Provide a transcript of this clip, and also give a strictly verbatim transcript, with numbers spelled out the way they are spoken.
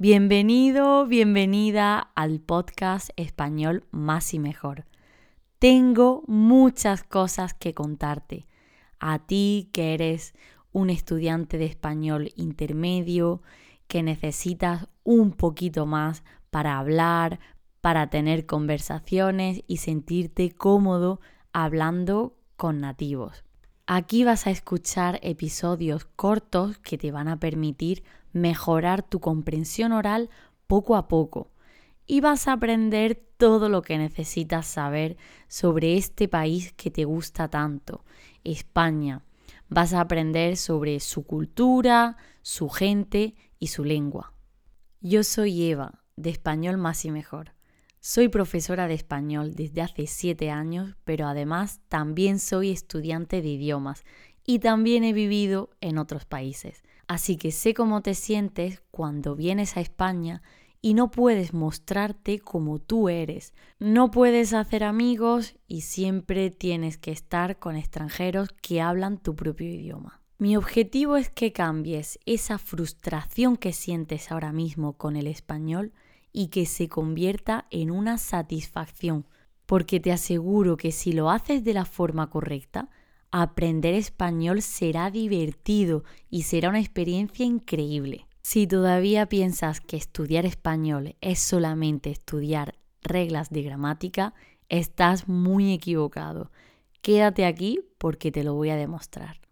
Bienvenido, bienvenida al podcast Español Más y Mejor. Tengo muchas cosas que contarte. A ti que eres un estudiante de español intermedio, que necesitas un poquito más para hablar, para tener conversaciones y sentirte cómodo hablando con nativos. Aquí vas a escuchar episodios cortos que te van a permitir mejorar tu comprensión oral poco a poco y vas a aprender todo lo que necesitas saber sobre este país que te gusta tanto, España. Vas a aprender sobre su cultura, su gente y su lengua. Yo soy Eva, de Español Más y Mejor. Soy profesora de español desde hace siete años, pero además también soy estudiante de idiomas y también he vivido en otros países. Así que sé cómo te sientes cuando vienes a España y no puedes mostrarte como tú eres. No puedes hacer amigos y siempre tienes que estar con extranjeros que hablan tu propio idioma. Mi objetivo es que cambies esa frustración que sientes ahora mismo con el español y que se convierta en una satisfacción, porque te aseguro que si lo haces de la forma correcta, aprender español será divertido y será una experiencia increíble. Si todavía piensas que estudiar español es solamente estudiar reglas de gramática, estás muy equivocado. Quédate aquí porque te lo voy a demostrar.